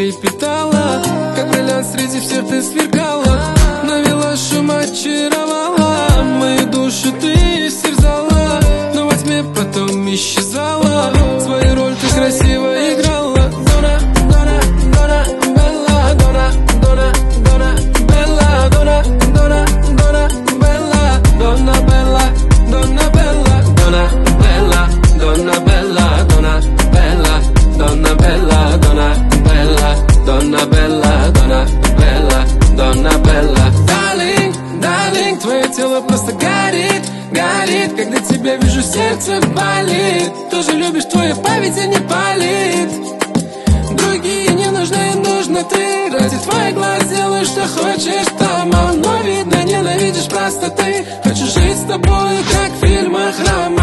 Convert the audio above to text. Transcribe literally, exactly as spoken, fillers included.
трепетала, как бриллиант среди всех ты сверкала. Навела шум, очаровала, мою душу ты истерзала, но во тьме потом исчезала. Свою роль ты красиво играла. Дона, Дона, Дона, Белла, Дона, Дона, Дона, Белла, Дона, Дона, Дона, Белла, Дона, Белла, Дона, Белла, Дона, Белла, Donna Bella, Donna Bella, Donna Bella, Donna Bella, Donna Bella, Donna Bella, Donna Bella. Darling, darling, твое тело просто горит, горит, когда тебя вижу, сердце болит. Тоже любишь, твоя память не палит. Другие не нужны, нужно ты. Ради твоих глаз делай, что хочешь дома, но видно, ненавидишь просто ты. Хочу жить с тобой, как в фильмах Рома.